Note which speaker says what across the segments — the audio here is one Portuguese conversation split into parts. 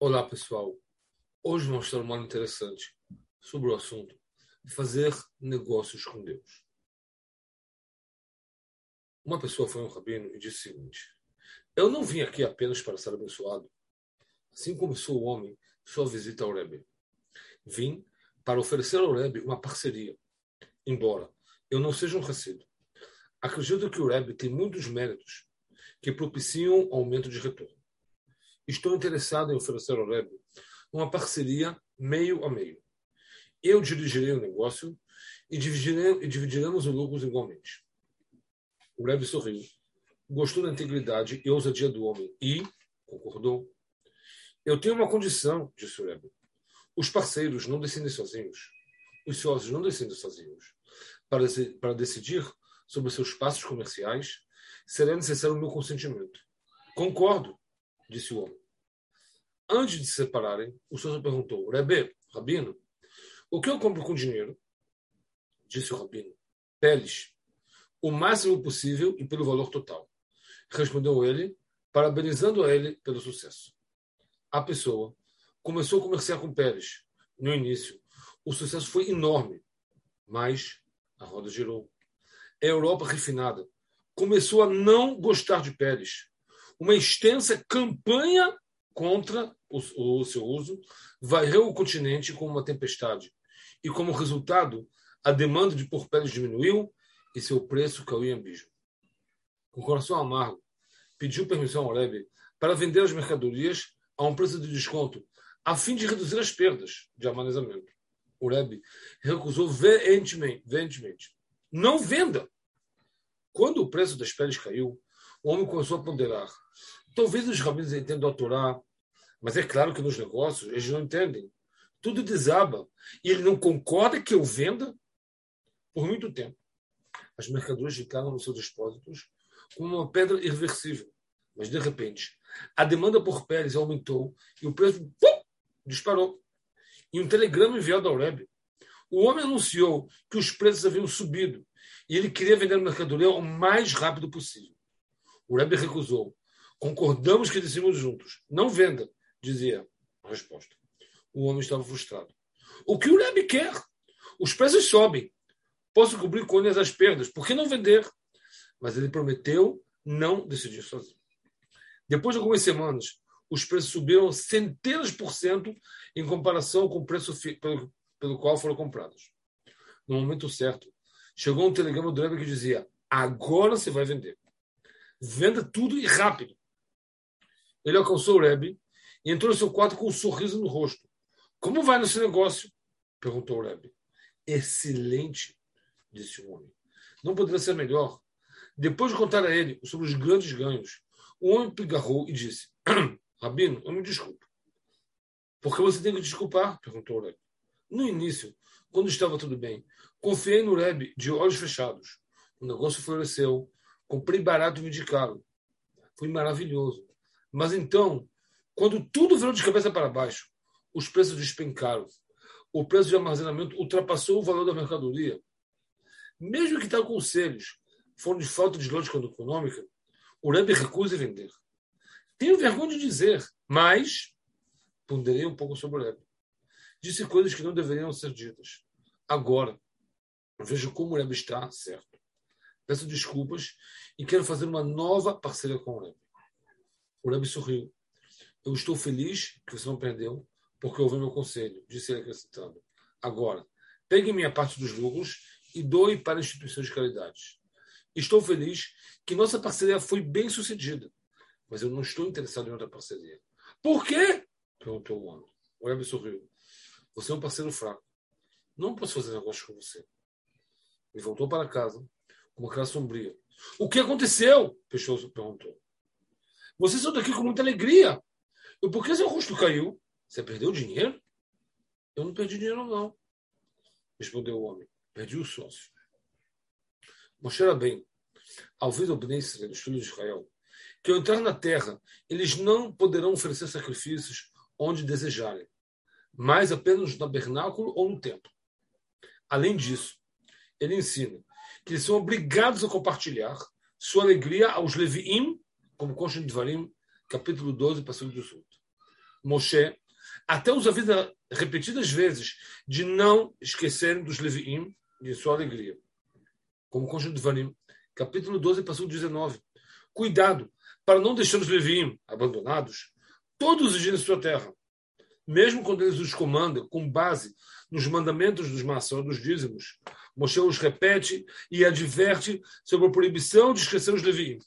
Speaker 1: Olá, pessoal. Hoje vamos ter uma aula interessante sobre o assunto de fazer negócios com Deus. Uma pessoa foi a um rabino e disse o seguinte: eu não vim aqui apenas para ser abençoado, assim como sou o homem, sua visita ao Rebbe. Vim para oferecer ao Rebbe uma parceria, embora eu não seja um Hassido. Acredito que o Rebbe tem muitos méritos que propiciam aumento de retorno. Estou interessado em oferecer ao Rebbe uma parceria meio a meio. Eu dirigirei o negócio e dividiremos os lucros igualmente. O Rebbe sorriu, gostou da integridade e ousadia do homem e concordou. Eu tenho uma condição, disse o Rebbe. Os parceiros não decidem sozinhos. Os sócios não decidem sozinhos. Para decidir sobre seus passos comerciais, será necessário o meu consentimento. Concordo, disse o homem. Antes de se separarem, o sócio perguntou: Rebbe, Rabino, o que eu compro com dinheiro? Disse o Rabino: peles, o máximo possível e pelo valor total. Respondeu ele, parabenizando a ele pelo sucesso. A pessoa começou a comerciar com peles. No início, o sucesso foi enorme, mas a roda girou. A Europa refinada começou a não gostar de peles. Uma extensa campanha contra o seu uso varreu o continente como uma tempestade. E, como resultado, a demanda de por peles diminuiu e seu preço caiu em abismo. Com coração amargo, pediu permissão ao Rebbe para vender as mercadorias a um preço de desconto, a fim de reduzir as perdas de armazenamento. O Rebbe recusou veementemente. Não venda! Quando o preço das peles caiu, o homem começou a ponderar. Talvez os rabinos entendam a Torá, mas é claro que nos negócios eles não entendem. Tudo desaba. E ele não concorda que eu venda? Por muito tempo, as mercadorias ficaram nos seus depósitos como uma pedra irreversível. Mas, de repente, a demanda por peles aumentou e o preço disparou. E um telegrama enviado ao Rebbe. O homem anunciou que os preços haviam subido e ele queria vender a mercadoria o mais rápido possível. O Rebbe recusou. Concordamos que decidimos juntos. Não venda, dizia a resposta. O homem estava frustrado. O que o Rebbe quer? Os preços sobem. Posso cobrir com eles as perdas. Por que não vender? Mas ele prometeu não decidir sozinho. Depois de algumas semanas, os preços subiram centenas por cento em comparação com o preço pelo qual foram comprados. No momento certo, chegou um telegrama do Rebbe que dizia: agora você vai vender. Venda tudo e rápido. Ele alcançou o Rebbe e entrou no seu quarto com um sorriso no rosto. Como vai no seu negócio? Perguntou o Rebbe. Excelente, disse o homem. Não poderia ser melhor. Depois de contar a ele sobre os grandes ganhos, o homem pigarrou e disse: Rabino, eu me desculpo. Por que você tem que desculpar? Perguntou o Rebbe. No início, quando estava tudo bem, confiei no Rebbe de olhos fechados. O negócio floresceu. Comprei barato e vendi caro. Foi maravilhoso. Mas então, quando tudo virou de cabeça para baixo, os preços despencaram. O preço de armazenamento ultrapassou o valor da mercadoria. Mesmo que tais conselhos foram de falta de lógica econômica, o Rebbe recusa vender. Tenho vergonha de dizer, mas ponderei um pouco sobre o Rebbe. Disse coisas que não deveriam ser ditas. Agora, vejo como o Rebbe está certo. Peço desculpas e quero fazer uma nova parceria com o Rebbe. O Rebbe sorriu. Eu estou feliz que você não perdeu, porque ouviu meu conselho, disse ele acrescentando. Agora, pegue minha parte dos lucros e doe para instituições de caridade. Estou feliz que nossa parceria foi bem sucedida, mas eu não estou interessado em outra parceria. Por quê? Perguntou o homem. O Rebbe sorriu. Você é um parceiro fraco. Não posso fazer negócio com você. Ele voltou para casa com uma cara sombria. O que aconteceu? Peixoto perguntou. Você saiu daqui com muita alegria. E por que seu rosto caiu? Você perdeu dinheiro? Eu não perdi dinheiro, não. Respondeu o homem. Perdi o sócio. Moshe Rabbeinu, ao ver o Bnei Israel, os filhos de Israel, que ao entrar na terra, eles não poderão oferecer sacrifícios onde desejarem, mas apenas no tabernáculo ou no templo. Além disso, ele ensina que eles são obrigados a compartilhar sua alegria aos Leviim, como consta em Dvarim, capítulo 12, versículo 18. Moshe, até os avisa repetidas vezes de não esquecerem dos Leviim e de sua alegria. Como consta de Devarim, capítulo 12, versículo 19. Cuidado para não deixar os Leviim abandonados todos os dias em sua terra, mesmo quando eles os comandam com base nos mandamentos dos maçons dos dízimos. Moshe os repete e adverte sobre a proibição de esquecer os Leviim.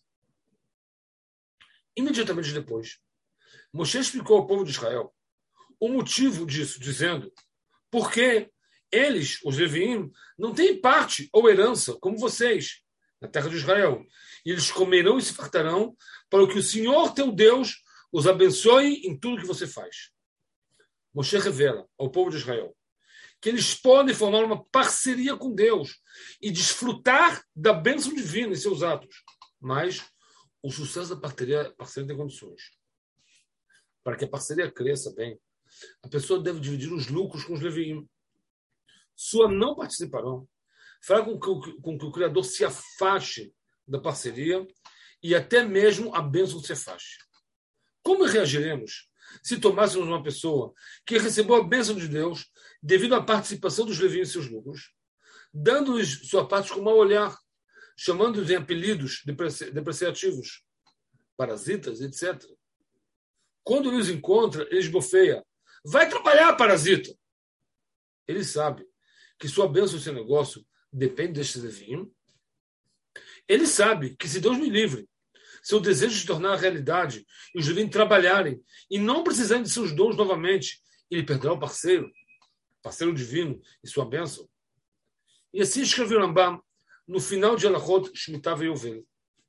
Speaker 1: Imediatamente depois, Moshe explicou ao povo de Israel o motivo disso, dizendo: porque eles, os Leviim, não têm parte ou herança, como vocês, na terra de Israel. E eles comerão e se fartarão para que o Senhor, teu Deus, os abençoe em tudo que você faz. Moshe revela ao povo de Israel que eles podem formar uma parceria com Deus e desfrutar da bênção divina em seus atos. Mas o sucesso da parceria tem condições. Para que a parceria cresça bem, a pessoa deve dividir os lucros com os Leviim. Sua não participarão fará com que o Criador se afaste da parceria e até mesmo a bênção se afaste. Como reagiremos se tomássemos uma pessoa que recebeu a bênção de Deus devido à participação dos Leviim em seus lucros, dando-lhes sua parte com mau olhar, chamando-os em apelidos depreciativos, parasitas, etc. Quando ele os encontra, ele esbofeia: vai trabalhar, parasita! Ele sabe que sua bênção e seu negócio depende deste Leviim. Ele sabe que, se Deus me livre, seu desejo de tornar a realidade e os Leviim trabalharem e não precisarem de seus dons novamente, ele perderá o parceiro divino e sua bênção. E assim escreveu Rambam no final de Alachot Shemitah Ve'Yovel.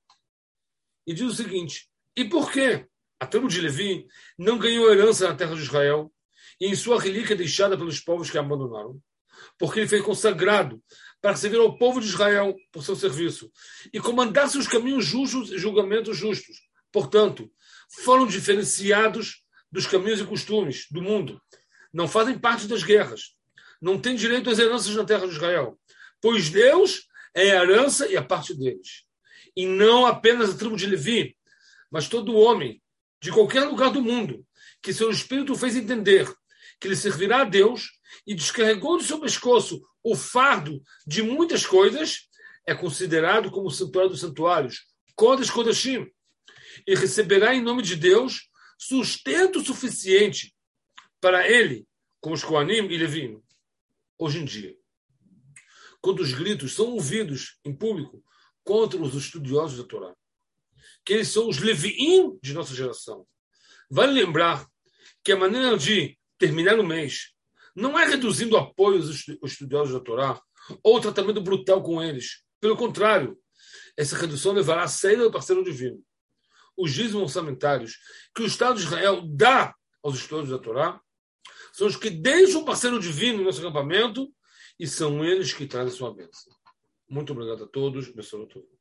Speaker 1: E diz o seguinte: e por que a tribo de Levi não ganhou herança na terra de Israel e em sua relíquia deixada pelos povos que a abandonaram? Porque ele foi consagrado para servir ao povo de Israel por seu serviço e comandar seus caminhos justos e julgamentos justos. Portanto, foram diferenciados dos caminhos e costumes do mundo. Não fazem parte das guerras. Não têm direito às heranças na terra de Israel. Pois Deus é a herança e a parte deles. E não apenas a tribo de Levi, mas todo homem de qualquer lugar do mundo que seu espírito fez entender que ele servirá a Deus e descarregou do seu pescoço o fardo de muitas coisas, é considerado como o santuário dos santuários, Kodesh Kodashim, e receberá em nome de Deus sustento suficiente para ele, como os Kohanim e Levim. Hoje em dia, quando os gritos são ouvidos em público contra os estudiosos da Torá, que eles são os Leviim de nossa geração, vale lembrar que a maneira de terminar o mês não é reduzindo o apoio aos estudiosos da Torá ou tratamento brutal com eles. Pelo contrário, essa redução levará à saída do parceiro divino. Os dízimos orçamentários que o Estado de Israel dá aos estudiosos da Torá são os que deixam o parceiro divino no nosso acampamento e são eles que trazem sua bênção. Muito obrigado a todos.